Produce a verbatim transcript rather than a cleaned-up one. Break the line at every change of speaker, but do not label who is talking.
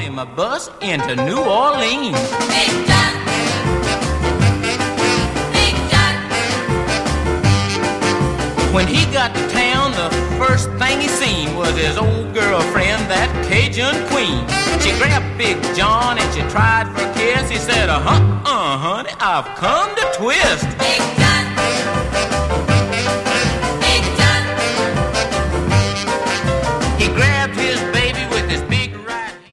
him a bus into New Orleans.
Big John, Big John.
When he got to town, the first thing he seen was his old girlfriend, that Cajun queen. She grabbed Big John and she tried for a kiss. He said, uh-huh, uh, honey, I've come to twist.
Big John,